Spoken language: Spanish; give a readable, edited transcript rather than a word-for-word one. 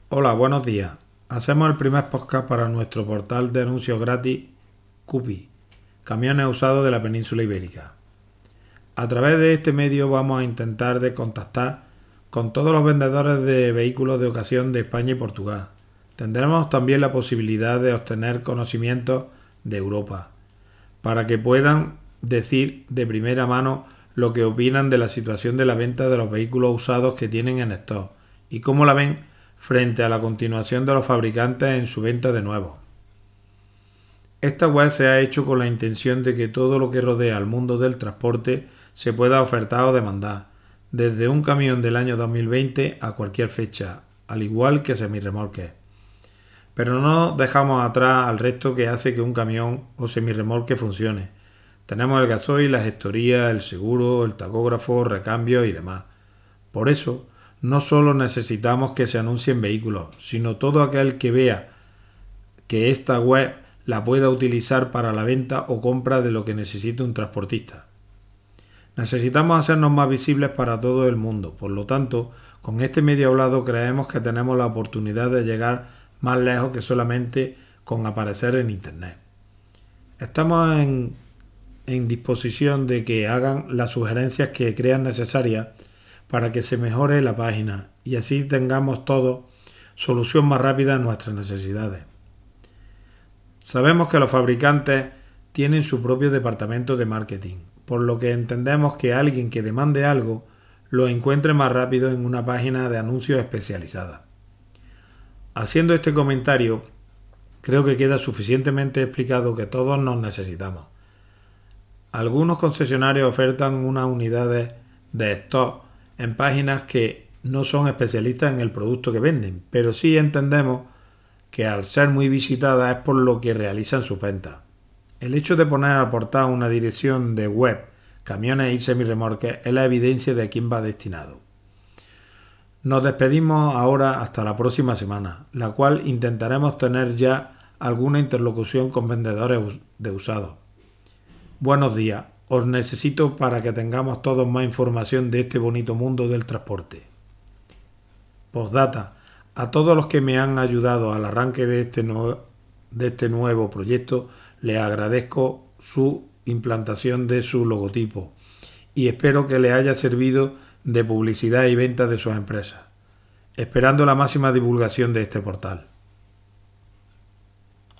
Hola, buenos días. Hacemos el primer podcast para nuestro portal de anuncios gratis Cupi, camiones usados de la península ibérica. A través de este medio vamos a intentar de contactar con todos los vendedores de vehículos de ocasión de España y Portugal. Tendremos también la posibilidad de obtener conocimientos de Europa, para que puedan decir de primera mano lo que opinan de la situación de la venta de los vehículos usados que tienen en stock y cómo la ven frente a la continuación de los fabricantes en su venta de nuevo. Esta web se ha hecho con la intención de que todo lo que rodea al mundo del transporte se pueda ofertar o demandar, desde un camión del año 2020 a cualquier fecha, al igual que semirremolques. Pero no dejamos atrás al resto que hace que un camión o semirremolque funcione. Tenemos el gasoil, la gestoría, el seguro, el tacógrafo, recambio y demás. Por eso, no solo necesitamos que se anuncien vehículos, sino todo aquel que vea que esta web la pueda utilizar para la venta o compra de lo que necesite un transportista. Necesitamos hacernos más visibles para todo el mundo, por lo tanto, con este medio hablado creemos que tenemos la oportunidad de llegar más lejos que solamente con aparecer en Internet. Estamos en disposición de que hagan las sugerencias que crean necesarias para que se mejore la página y así tengamos todos solución más rápida a nuestras necesidades. Sabemos que los fabricantes tienen su propio departamento de marketing, por lo que entendemos que alguien que demande algo lo encuentre más rápido en una página de anuncios especializada. Haciendo este comentario, creo que queda suficientemente explicado que todos nos necesitamos. Algunos concesionarios ofertan unas unidades de stock en páginas que no son especialistas en el producto que venden, pero sí entendemos que al ser muy visitadas es por lo que realizan sus ventas. El hecho de poner al portal una dirección de web, camiones y semirremolques es la evidencia de a quién va destinado. Nos despedimos ahora hasta la próxima semana, la cual intentaremos tener ya alguna interlocución con vendedores de usados. Buenos días, os necesito para que tengamos todos más información de este bonito mundo del transporte. Postdata, a todos los que me han ayudado al arranque de este nuevo proyecto, les agradezco su implantación de su logotipo y espero que les haya servido de publicidad y venta de sus empresas, esperando la máxima divulgación de este portal.